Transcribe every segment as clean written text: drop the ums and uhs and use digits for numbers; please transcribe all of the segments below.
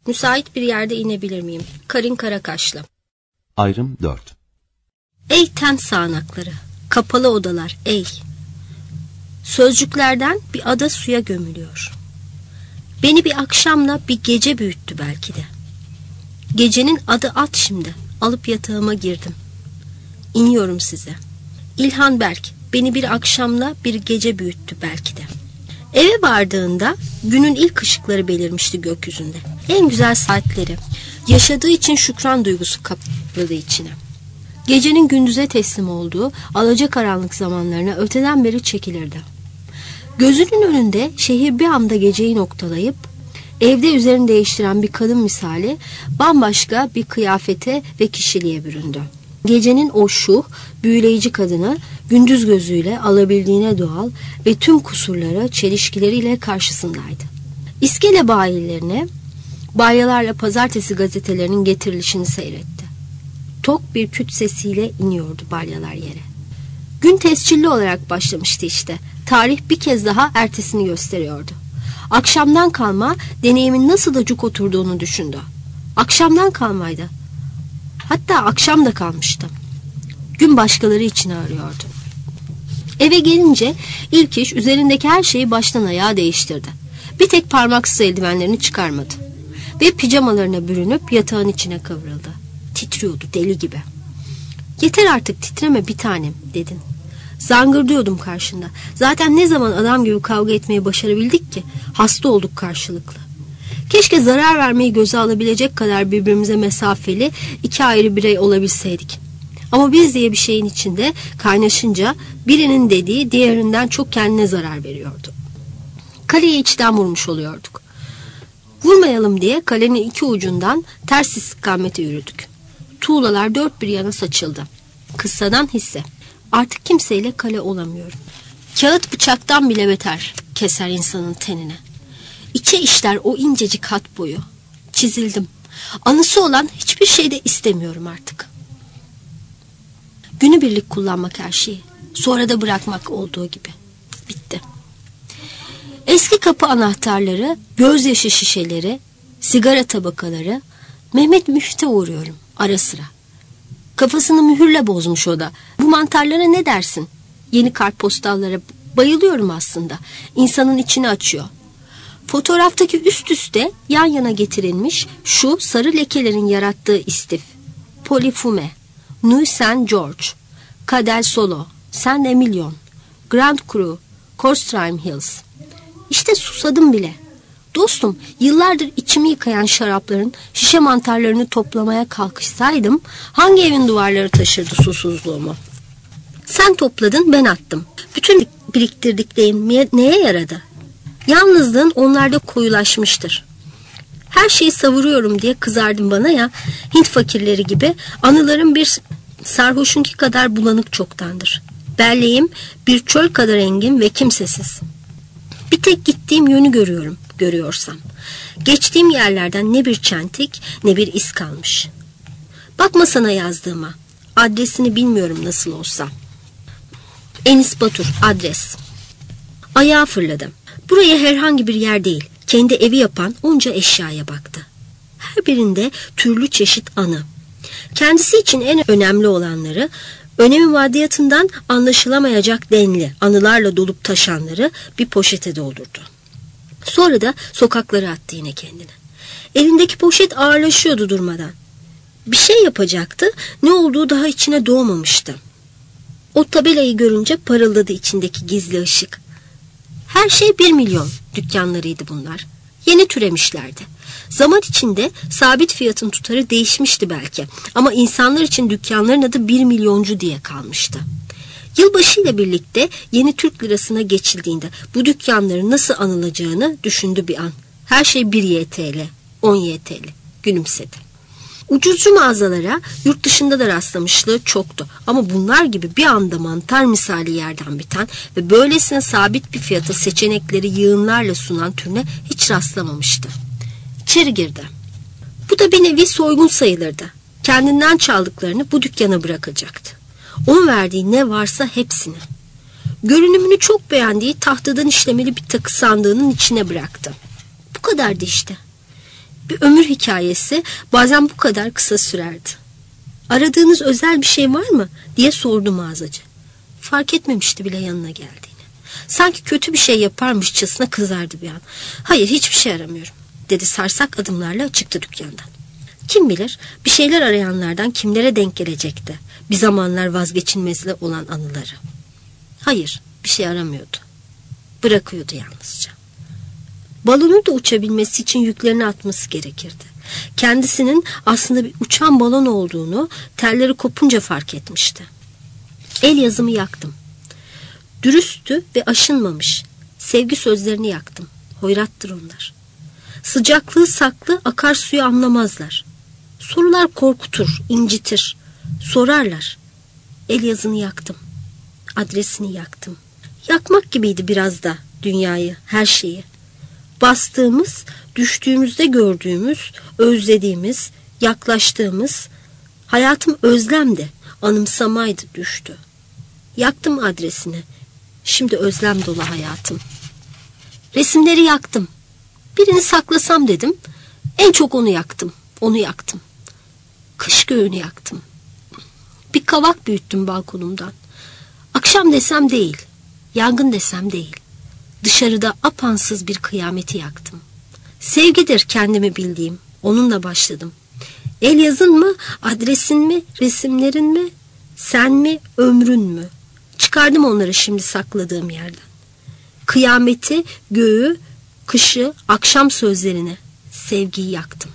Müsait bir yerde inebilir miyim? Karin Karakaşlı. Ayrım 4. Ey ten sağanakları, kapalı odalar ey. Sözcüklerden bir ada suya gömülüyor. Beni bir akşamla bir gece büyüttü belki de. Gecenin adı at şimdi. Alıp yatağıma girdim. İniyorum size. İlhan Berk beni bir akşamla bir gece büyüttü belki de. Eve vardığında günün ilk ışıkları belirmişti gökyüzünde. En güzel saatleri. Yaşadığı için şükran duygusu kapladı içine. Gecenin gündüze teslim olduğu alacakaranlık zamanlarına öteden beri çekilirdi. Gözünün önünde şehir bir anda geceyi noktalayıp evde üzerini değiştiren bir kadın misali bambaşka bir kıyafete ve kişiliğe büründü. Gecenin o şuh, büyüleyici kadını gündüz gözüyle alabildiğine doğal ve tüm kusurlara, çelişkileriyle karşısındaydı. İskele bayilerine, balyalarla pazartesi gazetelerinin getirilişini seyretti. Tok bir küt sesiyle iniyordu balyalar yere. Gün tescilli olarak başlamıştı işte. Tarih bir kez daha ertesini gösteriyordu. Akşamdan kalma deneyimin nasıl da cuk oturduğunu düşündü. Akşamdan kalmaydı. Hatta akşam da kalmıştı. Gün başkaları için arıyordu. Eve gelince ilk iş üzerindeki her şeyi baştan ayağa değiştirdi. Bir tek parmaksız eldivenlerini çıkarmadı. Ve pijamalarına bürünüp yatağın içine kıvrıldı. Titriyordu deli gibi. Yeter artık titreme bir tanem dedin. Zangırdıyordum karşında. Zaten ne zaman adam gibi kavga etmeyi başarabildik ki? Hasta olduk karşılıklı. Keşke zarar vermeyi göze alabilecek kadar birbirimize mesafeli iki ayrı birey olabilseydik. Ama biz diye bir şeyin içinde kaynaşınca birinin dediği diğerinden çok kendine zarar veriyordu. Kaleye içten vurmuş oluyorduk. Vurmayalım diye kalenin iki ucundan ters istikamete yürüdük. Tuğlalar dört bir yana saçıldı. Kıssadan hisse. Artık kimseyle kale olamıyorum. Kağıt bıçaktan bile beter keser insanın tenine. İçe işler o incecik hat boyu. Çizildim. Anısı olan hiçbir şey de istemiyorum artık. Günübirlik kullanmak her şeyi. Sonra da bırakmak olduğu gibi. Bitti. Eski kapı anahtarları, gözyaşı şişeleri, sigara tabakaları, Mehmet Müft'e uğruyorum ara sıra. Kafasını mühürle bozmuş o da. Bu mantarlara ne dersin? Yeni kartpostallara bayılıyorum aslında. İnsanın içini açıyor. Fotoğraftaki üst üste yan yana getirilmiş şu sarı lekelerin yarattığı istif. Polifume, Nuit Saint George, Cadel Solo, Saint Emilion, Grand Cru, Coldstream Hills. İşte susadım bile. Dostum, yıllardır içimi yıkayan şarapların şişe mantarlarını toplamaya kalkışsaydım hangi evin duvarları taşırdı susuzluğumu? Sen topladın, ben attım. Bütün biriktirdiklerim neye yaradı? Yalnızlığın onlarda koyulaşmıştır. Her şeyi savuruyorum diye kızardın bana ya, Hint fakirleri gibi. Anılarım bir sarhoşunki kadar bulanık çoktandır. Belleğim bir çöl kadar engin ve kimsesiz. Bir tek gittiğim yönü görüyorsam. Geçtiğim yerlerden ne bir çentik ne bir iz kalmış. Bakma sana yazdığıma. Adresini bilmiyorum nasıl olsa. Enis Batur, adres. Ayağa fırladım. Buraya herhangi bir yer değil. Kendi evi yapan onca eşyaya baktı. Her birinde türlü çeşit anı. Kendisi için en önemli olanları, önemi maddiyatından anlaşılamayacak denli anılarla dolup taşanları bir poşete doldurdu. Sonra da sokaklara attı yine kendini. Elindeki poşet ağırlaşıyordu durmadan. Bir şey yapacaktı, ne olduğu daha içine doğmamıştı. O tabelayı görünce parıldadı içindeki gizli ışık. Her şey 1 milyon dükkanlarıydı bunlar. Yeni türemişlerdi. Zaman içinde sabit fiyatın tutarı değişmişti belki. Ama insanlar için dükkanların adı 1 milyoncu diye kalmıştı. Yılbaşıyla birlikte yeni Türk lirasına geçildiğinde bu dükkanların nasıl anılacağını düşündü bir an. Her şey 1 YTL, 10 YTL. Gülümsedi. Ucuzcu mağazalara yurt dışında da rastlamışlığı çoktu. Ama bunlar gibi bir anda mantar misali yerden biten ve böylesine sabit bir fiyata seçenekleri yığınlarla sunan türüne hiç rastlamamıştı. İçeri girdi. Bu da bir nevi soygun sayılırdı. Kendinden çaldıklarını bu dükkana bırakacaktı. Onun verdiği ne varsa hepsini. Görünümünü çok beğendiği tahtadan işlemeli bir takı sandığının içine bıraktı. Bu kadardı işte. Bir ömür hikayesi bazen bu kadar kısa sürerdi. Aradığınız özel bir şey var mı diye sordu mağazacı. Fark etmemişti bile yanına geldiğini. Sanki kötü bir şey yaparmışçasına kızardı bir an. Hayır, hiçbir şey aramıyorum dedi sarsak adımlarla çıktı dükkandan. Kim bilir bir şeyler arayanlardan kimlere denk gelecekti bir zamanlar vazgeçilmezli olan anıları. Hayır, bir şey aramıyordu. Bırakıyordu yalnızca. Balonun da uçabilmesi için yüklerini atması gerekirdi. Kendisinin aslında bir uçan balon olduğunu telleri kopunca fark etmişti. El yazımı yaktım. Dürüsttü ve aşınmamış. Sevgi sözlerini yaktım. Hoyrattır onlar. Sıcaklığı saklı, akarsuyu anlamazlar. Sorular korkutur, incitir. Sorarlar. El yazını yaktım. Adresini yaktım. Yakmak gibiydi biraz da dünyayı, her şeyi. Bastığımız, düştüğümüzde gördüğümüz, özlediğimiz, yaklaştığımız, hayatım özlemdi, anımsamaydı düştü. Yaktım adresini, şimdi özlem dolu hayatım. Resimleri yaktım. Birini saklasam dedim, en çok onu yaktım, onu yaktım. Kış göğünü yaktım. Bir kavak büyüttüm balkonumdan. Akşam desem değil, yangın desem değil. Dışarıda apansız bir kıyameti yaktım. Sevgidir kendimi bildiğim, onunla başladım. El yazın mı, adresin mi, resimlerin mi, sen mi, ömrün mü? Çıkardım onları şimdi sakladığım yerden. Kıyameti, göğü, kışı, akşam sözlerini, sevgiyi yaktım.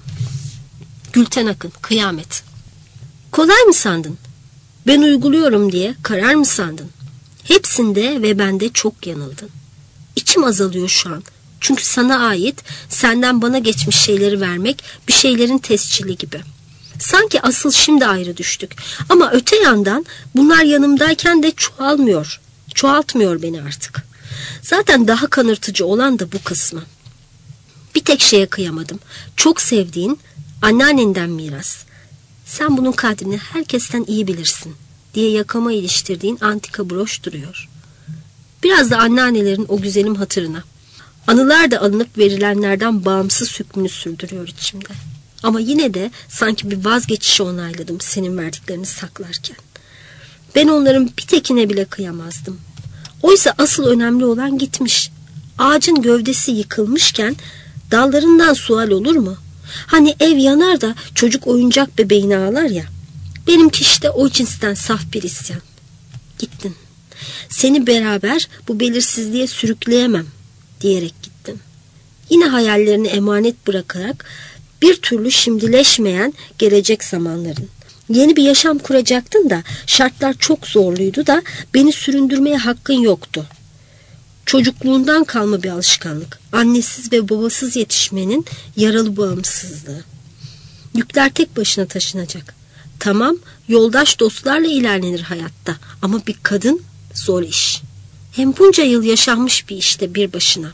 Gülten Akın, Kıyamet. Kolay mı sandın? Ben uyguluyorum diye karar mı sandın? Hepsinde ve bende çok yanıldın. İçim azalıyor şu an. Çünkü sana ait, senden bana geçmiş şeyleri vermek bir şeylerin tescili gibi. Sanki asıl şimdi ayrı düştük. Ama öte yandan bunlar yanımdayken de çoğalmıyor. Çoğaltmıyor beni artık. Zaten daha kanırtıcı olan da bu kısmı. Bir tek şeye kıyamadım. Çok sevdiğin, anneannenden miras. Sen bunun kadrini herkesten iyi bilirsin diye yakama iliştirdiğin antika broş duruyor. Biraz da anneannelerin o güzelim hatırına. Anılar da alınıp verilenlerden bağımsız hükmünü sürdürüyor içimde. Ama yine de sanki bir vazgeçişi onayladım senin verdiklerini saklarken. Ben onların bir tekine bile kıyamazdım. Oysa asıl önemli olan gitmiş. Ağacın gövdesi yıkılmışken dallarından sual olur mu? Hani ev yanar da çocuk oyuncak bebeğini ağlar ya. Benimki işte o cinsten saf bir isyan. Gittin. Seni beraber bu belirsizliğe sürükleyemem diyerek gittin. Yine hayallerini emanet bırakarak bir türlü şimdileşmeyen gelecek zamanların. Yeni bir yaşam kuracaktın da şartlar çok zorluydu da beni süründürmeye hakkın yoktu. Çocukluğundan kalma bir alışkanlık. Annesiz ve babasız yetişmenin yaralı bağımsızlığı. Yükler tek başına taşınacak. Tamam, yoldaş dostlarla ilerlenir hayatta ama bir kadın zor iş. Hem bunca yıl yaşanmış bir işte bir başına.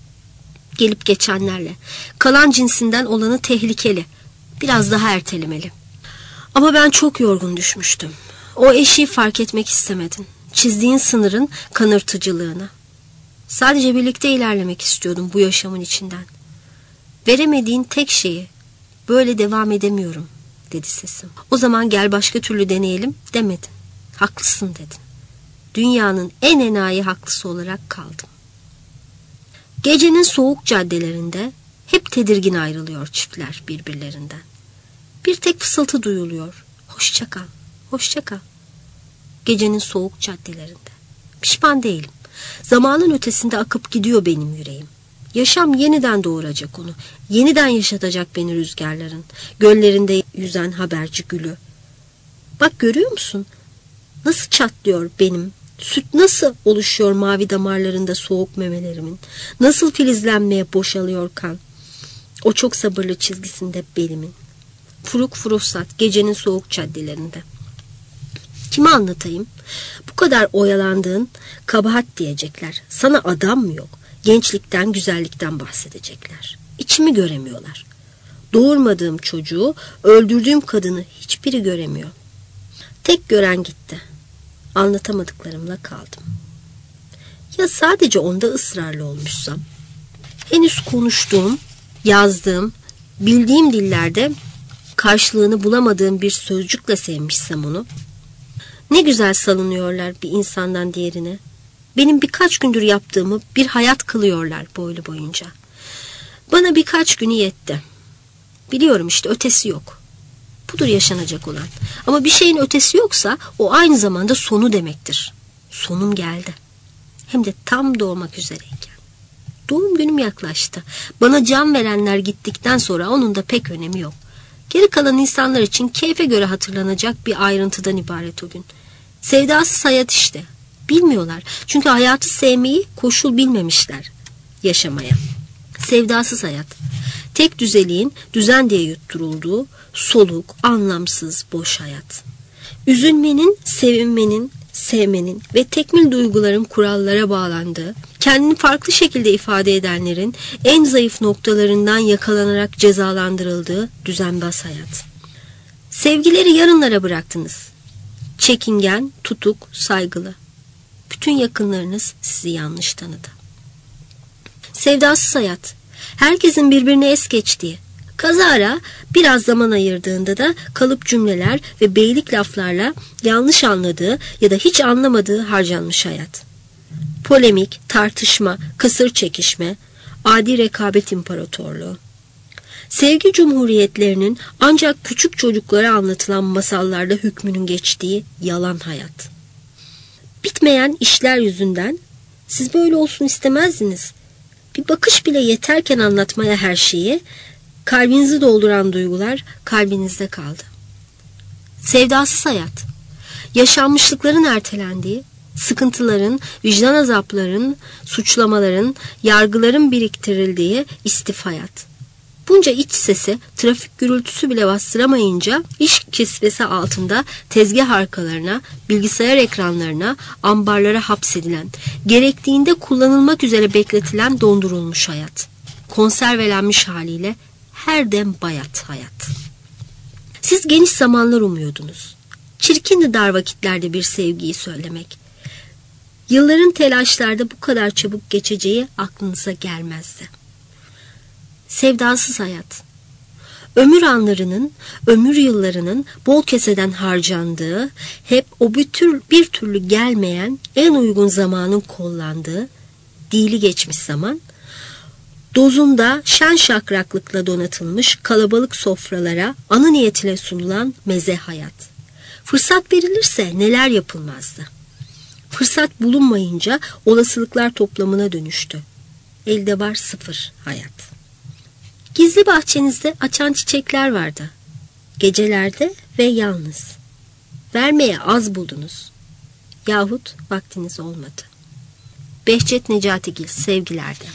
Gelip geçenlerle. Kalan cinsinden olanı tehlikeli. Biraz daha ertelemeli. Ama ben çok yorgun düşmüştüm. O eşiği fark etmek istemedin. Çizdiğin sınırın kanırtıcılığını. Sadece birlikte ilerlemek istiyordum bu yaşamın içinden. Veremediğin tek şeyi, böyle devam edemiyorum dedi sesim. O zaman gel başka türlü deneyelim demedin. Haklısın dedin. Dünyanın en enayi haklısı olarak kaldım. Gecenin soğuk caddelerinde hep tedirgin ayrılıyor çiftler birbirlerinden. Bir tek fısıltı duyuluyor. Hoşça kal, hoşça kal. Gecenin soğuk caddelerinde. Pişman değilim. Zamanın ötesinde akıp gidiyor benim yüreğim. Yaşam yeniden doğuracak onu. Yeniden yaşatacak beni rüzgarların. Göllerinde yüzen haberci gülü. Bak görüyor musun? Nasıl çatlıyor benim? Süt nasıl oluşuyor mavi damarlarında soğuk memelerimin? Nasıl filizlenmeye boşalıyor kan? O çok sabırlı çizgisinde belimin. Furuk furusat gecenin soğuk caddelerinde. Kime anlatayım? Bu kadar oyalandığın kabahat diyecekler. Sana adam mı yok? Gençlikten, güzellikten bahsedecekler. İçimi göremiyorlar. Doğurmadığım çocuğu, öldürdüğüm kadını hiçbiri göremiyor. Tek gören gitti. Anlatamadıklarımla kaldım. Ya sadece onda ısrarlı olmuşsam? Henüz konuştuğum, yazdığım, bildiğim dillerde karşılığını bulamadığım bir sözcükle sevmişsem onu, ne güzel salınıyorlar bir insandan diğerine. Benim birkaç gündür yaptığımı bir hayat kılıyorlar boylu boyunca. Bana birkaç günü yetti. Biliyorum işte, ötesi yok. Budur yaşanacak olan. Ama bir şeyin ötesi yoksa o aynı zamanda sonu demektir. Sonum geldi. Hem de tam doğmak üzereyken. Doğum günüm yaklaştı. Bana can verenler gittikten sonra onun da pek önemi yok. Geri kalan insanlar için keyfe göre hatırlanacak bir ayrıntıdan ibaret o gün. Sevdasız hayat işte. Bilmiyorlar. Çünkü hayatı sevmeyi koşul bilmemişler yaşamaya. Sevdasız hayat. Tek düzeliğin düzen diye yutturulduğu soluk, anlamsız, boş hayat. Üzülmenin, sevinmenin, sevmenin ve tekmil duyguların kurallara bağlandığı, kendini farklı şekilde ifade edenlerin en zayıf noktalarından yakalanarak cezalandırıldığı düzenbaz hayat. Sevgileri yarınlara bıraktınız. Çekingen, tutuk, saygılı. Bütün yakınlarınız sizi yanlış tanıdı. Sevdasız hayat. Herkesin birbirine es geçtiği, kazara biraz zaman ayırdığında da kalıp cümleler ve beylik laflarla yanlış anladığı ya da hiç anlamadığı harcanmış hayat. Polemik, tartışma, kısır çekişme, adi rekabet imparatorluğu. Sevgi cumhuriyetlerinin ancak küçük çocuklara anlatılan masallarda hükmünün geçtiği yalan hayat. Bitmeyen işler yüzünden siz böyle olsun istemezdiniz. Bir bakış bile yeterken anlatmaya her şeyi, kalbinizi dolduran duygular kalbinizde kaldı. Sevdasız hayat, yaşanmışlıkların ertelendiği, sıkıntıların, vicdan azapların, suçlamaların, yargıların biriktirildiği istif hayat. Bunca iç sesi, trafik gürültüsü bile bastıramayınca iş kisvesi altında tezgah arkalarına, bilgisayar ekranlarına, ambarlara hapsedilen, gerektiğinde kullanılmak üzere bekletilen dondurulmuş hayat. Konservelenmiş haliyle her dem bayat hayat. Siz geniş zamanlar umuyordunuz. Çirkindi dar vakitlerde bir sevgiyi söylemek. Yılların telaşlarda bu kadar çabuk geçeceği aklınıza gelmezdi. Sevdasız hayat. Ömür anlarının, ömür yıllarının bol keseden harcandığı, hep o bir türlü gelmeyen, en uygun zamanın kollandığı, dili geçmiş zaman, dozunda şen şakraklıkla donatılmış kalabalık sofralara anı niyetine sunulan meze hayat. Fırsat verilirse neler yapılmazdı. Fırsat bulunmayınca olasılıklar toplamına dönüştü. Elde var sıfır hayat. Gizli bahçenizde açan çiçekler vardı. Gecelerde ve yalnız. Vermeye az buldunuz. Yahut vaktiniz olmadı. Behçet Necatigil, sevgilerde.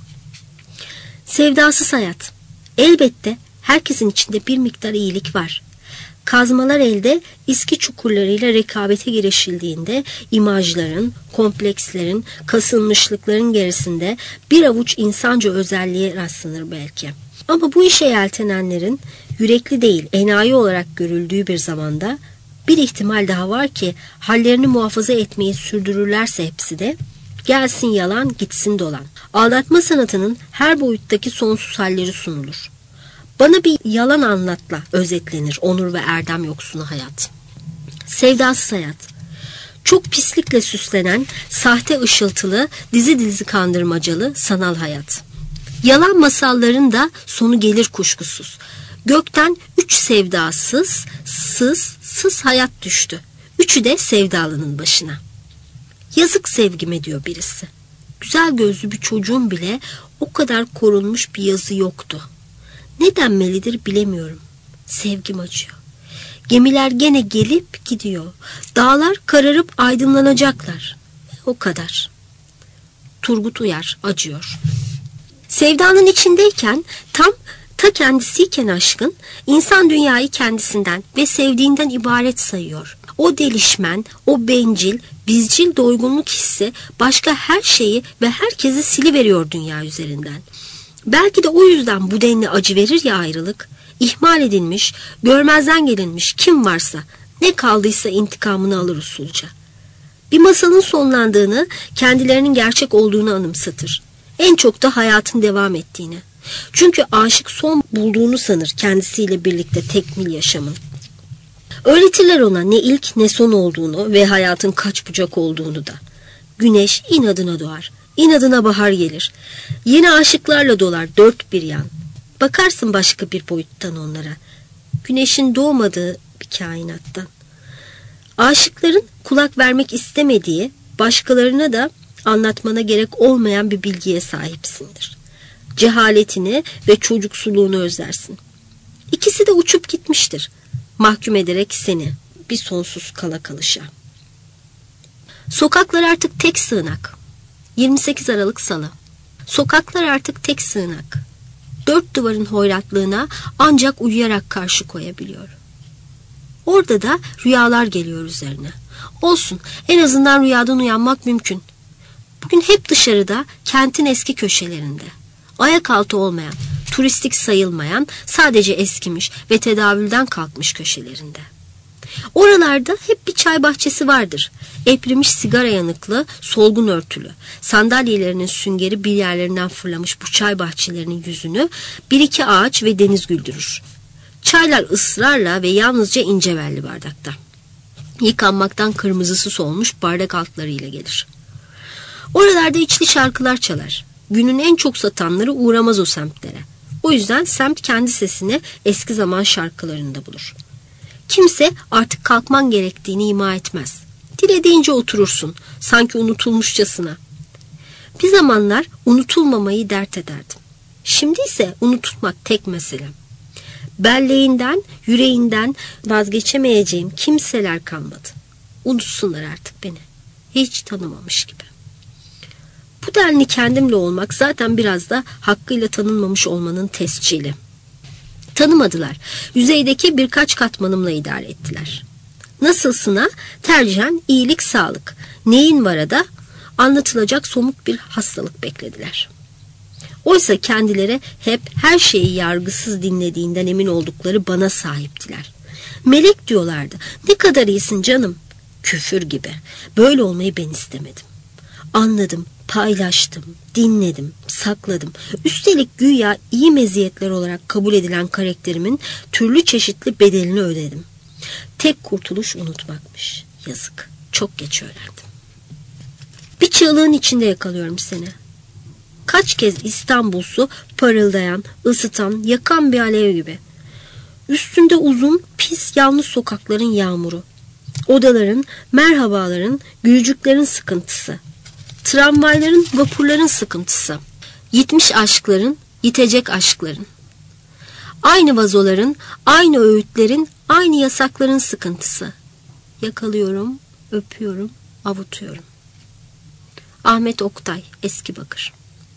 Sevdasız hayat. Elbette herkesin içinde bir miktar iyilik var. Kazmalar elde iski çukurlarıyla rekabete girişildiğinde imajların, komplekslerin, kasılmışlıkların gerisinde bir avuç insanca özelliğe rastlanır belki. Ama bu işe yeltenenlerin yürekli değil, enayi olarak görüldüğü bir zamanda bir ihtimal daha var ki hallerini muhafaza etmeyi sürdürürlerse hepsi de gelsin yalan gitsin dolan. Aldatma sanatının her boyuttaki sonsuz halleri sunulur. Bana bir yalan anlatla özetlenir onur ve erdem yoksunu hayat. Sevdasız hayat. Çok pislikle süslenen, sahte ışıltılı, dizi dizi kandırmacalı sanal hayat. Yalan masalların da sonu gelir kuşkusuz. Gökten 3 sevdasız, sız hayat düştü. 3'ü de sevdalının başına. Yazık sevgime diyor birisi. Güzel gözlü bir çocuğun bile o kadar korunmuş bir yazı yoktu. Ne denmelidir bilemiyorum. Sevgim acıyor. Gemiler gene gelip gidiyor. Dağlar kararıp aydınlanacaklar. O kadar. Turgut Uyar acıyor. Sevdanın içindeyken ta kendisiyken aşkın insan dünyayı kendisinden ve sevdiğinden ibaret sayıyor. O delişmen, o bencil, bizcil doygunluk hissi başka her şeyi ve herkesi siliveriyor dünya üzerinden. Belki de o yüzden bu denli acı verir ya ayrılık. İhmal edilmiş, görmezden gelinmiş kim varsa, ne kaldıysa intikamını alır usulca. Bir masalın sonlandığını, kendilerinin gerçek olduğunu anımsatır. En çok da hayatın devam ettiğini. Çünkü aşık son bulduğunu sanır kendisiyle birlikte tekmil yaşamın. Öğretirler ona ne ilk ne son olduğunu ve hayatın kaç bucak olduğunu da. Güneş inadına doğar, inadına bahar gelir. Yeni aşıklarla dolar dört bir yan. Bakarsın başka bir boyuttan onlara. Güneşin doğmadığı bir kainattan. Aşıkların kulak vermek istemediği, başkalarına da anlatmana gerek olmayan bir bilgiye sahipsindir. Cehaletini ve çocuksuluğunu özlersin. İkisi de uçup gitmiştir. Mahkum ederek seni bir sonsuz kala kalışa. Sokaklar artık tek sığınak. 28 Aralık Salı. Sokaklar artık tek sığınak. Dört duvarın hoyratlığına ancak uyuyarak karşı koyabiliyor. Orada da rüyalar geliyor üzerine. Olsun, en azından rüyadan uyanmak mümkün. Bugün hep dışarıda, kentin eski köşelerinde. Ayak altı olmayan, turistik sayılmayan, sadece eskimiş ve tedavülden kalkmış köşelerinde. Oralarda hep bir çay bahçesi vardır. Eprimiş sigara yanıklı, solgun örtülü. Sandalyelerinin süngeri bir yerlerinden fırlamış bu çay bahçelerinin yüzünü bir iki ağaç ve deniz güldürür. Çaylar ısrarla ve yalnızca ince belli bardakta. Yıkanmaktan kırmızısı solmuş bardak altlarıyla gelir. Oralarda içli şarkılar çalar. Günün en çok satanları uğramaz o semtlere. O yüzden semt kendi sesini eski zaman şarkılarında bulur. Kimse artık kalkman gerektiğini ima etmez. Dilediğince oturursun, sanki unutulmuşçasına. Bir zamanlar unutulmamayı dert ederdim. Şimdi ise unutulmak tek meselem. Belleğinden, yüreğinden vazgeçemeyeceğim kimseler kalmadı. Unutsunlar artık beni. Hiç tanımamış gibi. Bu denli kendimle olmak zaten biraz da hakkıyla tanınmamış olmanın tescili. Tanımadılar. Yüzeydeki birkaç katmanımla idare ettiler. Nasılsına tercihen iyilik, sağlık. Neyin vara da anlatılacak somut bir hastalık beklediler. Oysa kendileri hep her şeyi yargısız dinlediğinden emin oldukları bana sahiptiler. Melek diyorlardı. Ne kadar iyisin canım. Küfür gibi. Böyle olmayı ben istemedim. Anladım, paylaştım, dinledim, sakladım. Üstelik güya iyi meziyetler olarak kabul edilen karakterimin türlü çeşitli bedelini ödedim. Tek kurtuluş unutmakmış. Yazık. Çok geç öğrendim. Bir çığlığın içinde yakalıyorum seni. Kaç kez İstanbul su parıldayan, ısıtan, yakan bir alev gibi. Üstünde uzun, pis, yalnız sokakların yağmuru. Odaların, merhabaların, gülücüklerin sıkıntısı. Tramvayların, vapurların sıkıntısı. Yitmiş aşkların, yitecek aşkların. Aynı vazoların, aynı öğütlerin, aynı yasakların sıkıntısı. Yakalıyorum, öpüyorum, avutuyorum. Ahmet Oktay, Eskibakır.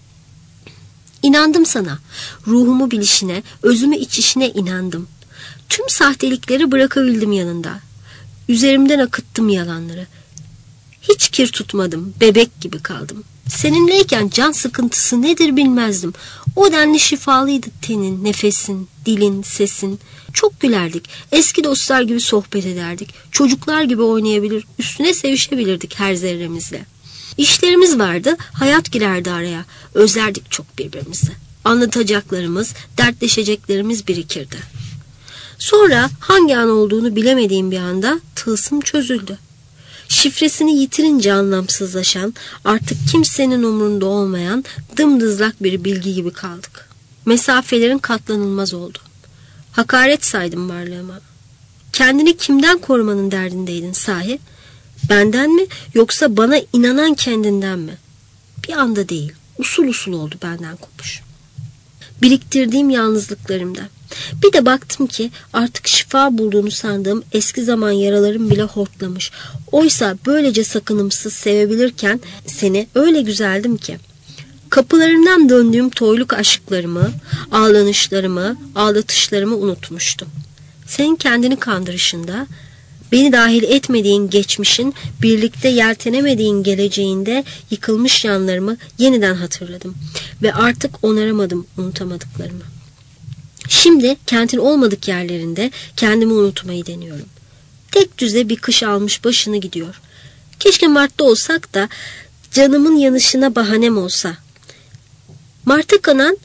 İnandım sana, ruhumu bilişine, özümü içişine inandım. Tüm sahtelikleri bırakabildim yanında. Üzerimden akıttım yalanları. Hiç kir tutmadım, bebek gibi kaldım. Seninleyken can sıkıntısı nedir bilmezdim. O denli şifalıydı tenin, nefesin, dilin, sesin. Çok gülerdik, eski dostlar gibi sohbet ederdik. Çocuklar gibi oynayabilir, üstüne sevişebilirdik her zerremizle. İşlerimiz vardı, hayat girerdi araya. Özlerdik çok birbirimizi. Anlatacaklarımız, dertleşeceklerimiz birikirdi. Sonra hangi an olduğunu bilemediğim bir anda tılsım çözüldü. Şifresini yitirince anlamsızlaşan, artık kimsenin umrunda olmayan dımdızlak bir bilgi gibi kaldık. Mesafelerin katlanılmaz oldu. Hakaret saydım varlığıma. Kendini kimden korumanın derdindeydin sahi? Benden mi yoksa bana inanan kendinden mi? Bir anda değil, usul usul oldu benden kopuş. Biriktirdiğim yalnızlıklarımda. Bir de baktım ki artık şifa bulduğunu sandığım eski zaman yaralarım bile hortlamış. Oysa böylece sakınımsız sevebilirken seni öyle güzeldim ki. Kapılarından döndüğüm toyluk aşklarımı, ağlanışlarımı, aldatışlarımı unutmuştum. Senin kendini kandırışında, beni dahil etmediğin geçmişin, birlikte yeltenemediğin geleceğinde yıkılmış yanlarımı yeniden hatırladım. Ve artık onaramadım unutamadıklarımı. Şimdi kentin olmadık yerlerinde kendimi unutmayı deniyorum. Tek düze bir kış almış başını gidiyor. Keşke Mart'ta olsak da canımın yanışına bahanem olsa. Mart'a kanan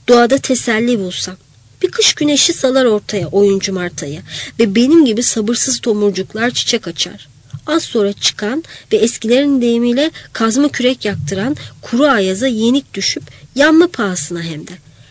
Doğada teselli bulsam. Bir kış güneşi salar ortaya oyuncu martayı ve benim gibi sabırsız tomurcuklar çiçek açar. Az sonra çıkan ve eskilerin deyimiyle kazma kürek yaktıran kuru ayaza yenik düşüp yanma pahasına hem de.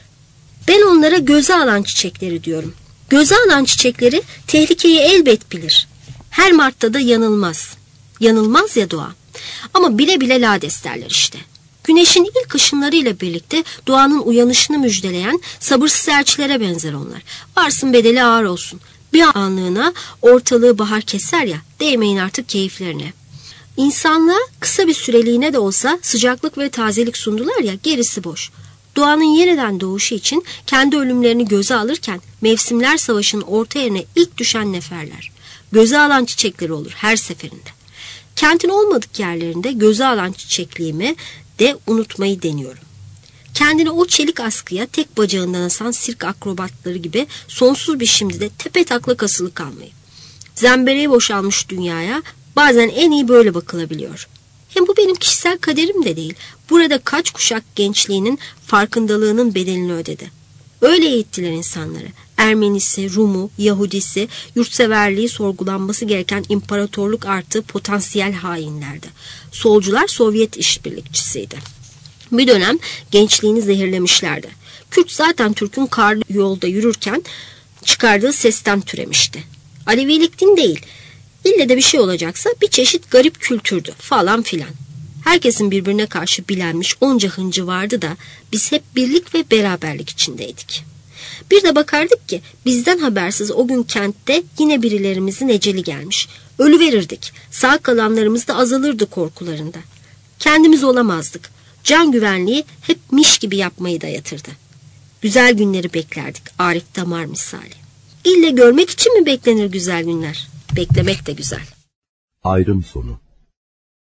Ben onlara göze alan çiçekleri diyorum. Göze alan çiçekleri tehlikeyi elbet bilir. Her Mart'ta da yanılmaz. Yanılmaz ya doğa. Ama bile bile lades derler işte. Güneşin ilk ışınlarıyla birlikte doğanın uyanışını müjdeleyen sabırsız elçilere benzer onlar. Varsın bedeli ağır olsun. Bir anlığına ortalığı bahar keser ya, değmeyin artık keyiflerine. İnsanlığa kısa bir süreliğine de olsa sıcaklık ve tazelik sundular ya, gerisi boş. Doğanın yeniden doğuşu için kendi ölümlerini göze alırken mevsimler savaşının orta yerine ilk düşen neferler. Göze alan çiçekleri olur her seferinde. Kentin olmadık yerlerinde göze alan çiçekliğimi de unutmayı deniyorum. Kendini o çelik askıya tek bacağından asan sirk akrobatları gibi sonsuz bir şimdide tepetaklak asılı kalmayı. Zembereği boşalmış dünyaya bazen en iyi böyle bakılabiliyor. Hem bu benim kişisel kaderim de değil. Burada kaç kuşak gençliğinin farkındalığının bedelini ödedi. Öyle eğittiler insanları. Ermenisi, Rumu, Yahudisi, yurtseverliği sorgulanması gereken imparatorluk artı potansiyel hainlerdi. Solcular Sovyet işbirlikçisiydi. Bir dönem gençliğini zehirlemişlerdi. Kürt zaten Türk'ün karlı yolda yürürken çıkardığı sesten türemişti. Alevilik din değil. İlle de bir şey olacaksa bir çeşit garip kültürdü falan filan. Herkesin birbirine karşı bilenmiş onca hıncı vardı da biz hep birlik ve beraberlik içindeydik. Bir de bakardık ki bizden habersiz o gün kentte yine birilerimizin eceli gelmiş. Ölüverirdik. Sağ kalanlarımız da azalırdı korkularında. Kendimiz olamazdık. Can güvenliği hep miş gibi yapmayı dayatırdı. Güzel günleri beklerdik Arif Damar misali. İlle görmek için mi beklenir güzel günler? Beklemek de güzel. Ayrım sonu.